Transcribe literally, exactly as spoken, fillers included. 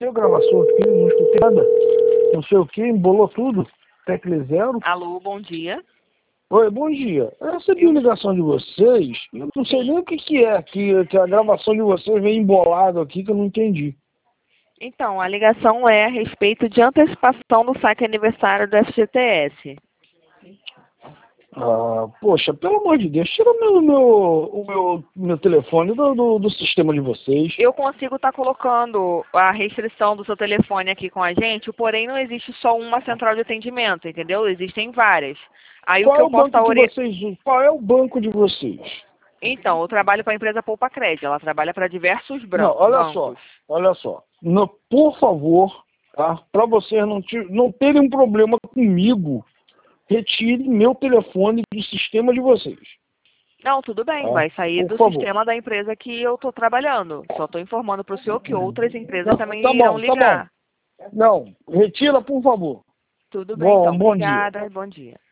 a gravação aqui, não escutei nada. Não sei o que, embolou tudo. Tecla zero. Alô, bom dia. Oi, bom dia. Eu recebi uma ligação de vocês. Eu não sei nem o que, que é, que, que a gravação de vocês veio embolada aqui, que eu não entendi. Então, a ligação é a respeito de antecipação do saque aniversário do F G T S. Ah, poxa, pelo amor de Deus, tira meu, meu, o meu, meu telefone do, do, do sistema de vocês. Eu consigo estar colocando a restrição do seu telefone aqui com a gente, porém não existe só uma central de atendimento, entendeu? Existem várias. Aí Qual o que é eu o posso banco estar que ori... vocês usam? Qual é o banco de vocês? Então, eu trabalho para a empresa Poupa Crédito, ela trabalha para diversos bran- Não, olha bancos. só, olha só. No, por favor, tá? Para vocês não, te, não terem um problema comigo, retire meu telefone do sistema de vocês. Não, tudo bem, Tá? vai sair Por do favor. sistema da empresa que eu estou trabalhando. Só estou informando para o senhor que outras empresas Não, também tá irão bom, tá bom. ligar. Não, retira, por favor. Tudo bem, Bom, então. bom dia. Obrigada, bom dia.